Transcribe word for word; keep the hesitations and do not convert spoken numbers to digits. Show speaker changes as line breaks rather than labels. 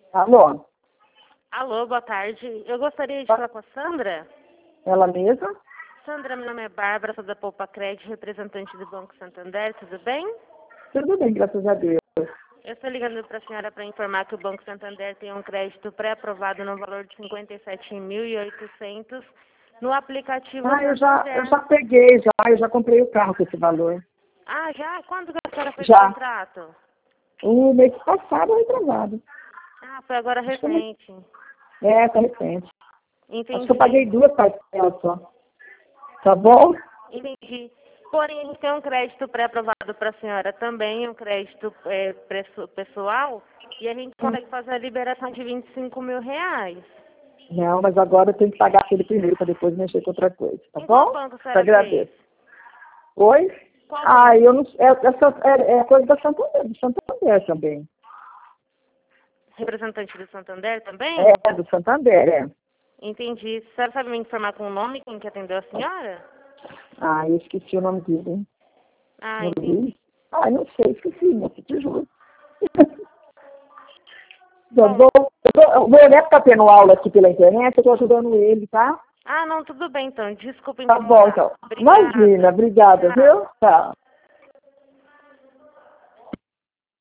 Alô?
Alô, boa tarde. Eu gostaria de falar com a Sandra.
Ela mesma?
Sandra, meu nome é Bárbara, sou da Poupa Crédito, representante do Banco Santander, tudo bem?
Tudo bem, graças a Deus.
Eu estou ligando para a senhora para informar que o Banco Santander tem um crédito pré-aprovado no valor de cinquenta e sete mil e oitocentos no aplicativo
Ah, eu já,
Santander.
eu já peguei, já, eu já comprei o carro com esse valor.
Ah, já? Quando que a senhora fez
Já.
o contrato?
O mês passado, retrasado.
Ah, foi agora
Acho que eu não-
recente.
É, tá recente. Acho que eu paguei
Entendi.
duas parcelas só. Tá bom?
Entendi. Porém, a gente tem um crédito pré-aprovado para a senhora também, um crédito é, preço- pessoal, e a gente
Hum.
consegue fazer a liberação de vinte e cinco mil reais.
Não, mas agora eu tenho que pagar aquele primeiro para depois mexer com outra coisa, tá
Em qual
bom?
banco a
Te
senhora fez?
agradeço. Oi?
Qual
Ah,
banco?
eu não é, é, é coisa da Santander, do Santander também.
Representante do Santander também?
É, do Santander, é.
Entendi. A senhora sabe me informar com o nome quem que atendeu a senhora?
Ah, eu esqueci o nome dele, hein?
Ah,
Não
entendi.
vi? Ah, não sei, esqueci, moça, te juro. Eu
Bom,
vou, eu vou, o meu neto tá tendo aula aqui pela internet, eu tô ajudando ele, tá?
ah, não, tudo bem então. Desculpa
Tá bom,
incomodar.
então. Imagina,
Obrigada.
obrigada,
Tchau.
viu? Tá.